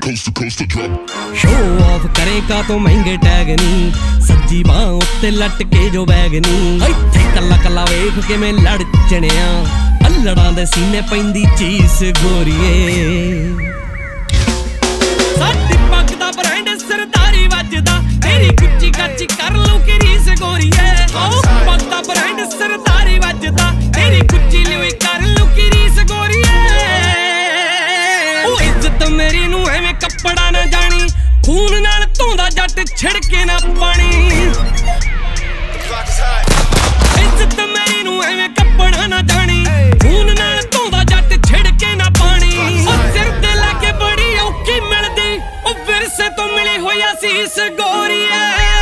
coast to coast to drop. Show off करे का तो महंगे टैग नी सज्जी बां उत्ते लटके जो बैग नी इत्थे कल्ला कल्ला वेख के मैं लड़ चणिया अल्लड़ां दे सीने पैंदी चीस गोरीए साडी पग दा ब्रांड सरदारी वजदा तेरी गुच्ची गाची कर लूं कि रीस गोरीए ओ पग दा ब्रांड सरदारी वजदा तेरी गुच्ची लियोई कर लूं कि रीस गोरीए ओ इज्जत मेरी नूं एवें कपड़ा ना जानी खून नाल धोंदा जट छिड़के ना पानी इज्जत मेरी नूं एवें कपड़ा ना जानी खून नाल धोंदा जट छिड़के ना पानी ओ सिर ते लाके बड़ी औखी मिलदी ओ विरसे तो मिली होई असीस गोरीए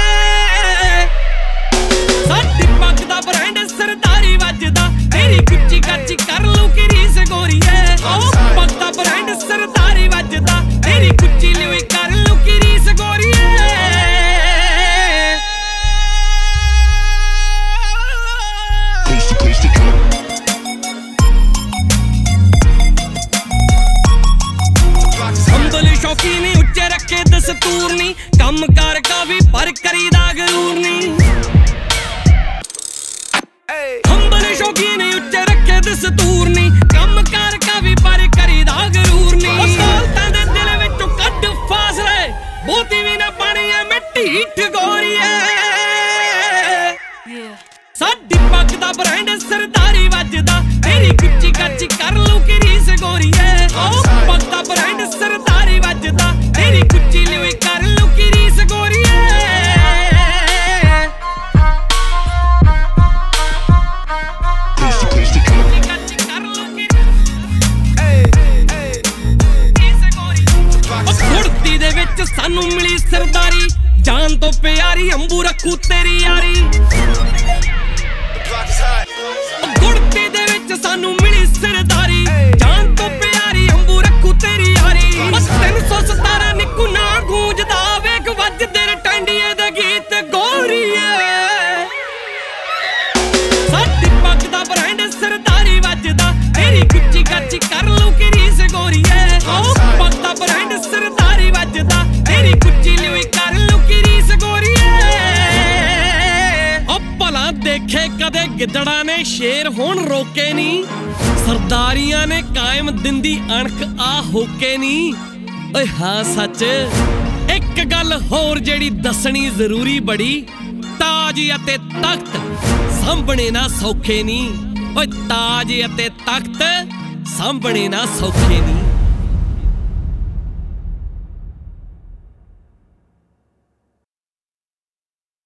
साडी पग दा ब्रांड सरदारी वजदा तेरी गुच्ची गाची कर लूं कि रीस गोरीए ओ पग दा ब्रांड सरदारी वजदा तेरी गुच्ची लियोई कर लूं कि रीस गोरीए Coast to coast to drop. अंबल शौकी नी उच्चे रखे दस्तूर नी कम कर का भी पर करीदा गरूर नी अंबल शौकी नी उच्चे रखे दस्तूर नी कम कर का भी पर करीदा गरूर नी सालतां दे दिल विचों कड्ड फासले बहुती भी ना बणी ऐ मैं ढीठ गोरीए साडी पग दा ब्रांड सरदारी वजदा तेरी गुच्ची गाची कर लूं कि रीस गोरीए ओ पग दा ब्रांड सरदारी वजदा तेरी गुच्ची लियोई कर लूं कि रीस गोरीए Coast to coast to drop. गाची कर लूं कि रीस गोरी ओ कुर्ती दे विच सानू मिली सरदारी जान तो प्यारी अंबू रखू तेरी यारी गुड़ती दे विच सानू मिली सरदारी जान तो प्यारी अंबू रखू तेरी यारी 317 निकू ना गूंजदा वेख वजदे ने टांडिए दे गीत गोरीए साडी पग दा ब्रांड सरदारी वजदा तेरी गुच्ची गाची कर लूं कि रीस गोरीए ओ पग दा ब्रांड सरदारी वजदा तेरी गुच्ची लियोई कर लूं कि रीस गोरीए ओ भला देखे कदे गिदड़ा ने शेर होण रोके नी सरदारियां ने कायम दिंदी अणख आ होके नी ओए हाँ सच एक गल होर जेड़ी दसनी जरूरी बड़ी ताज अते तख्त सांभणे ना सौखे नी ओए ताज अते तख्त सांभणे ना सौखे नी।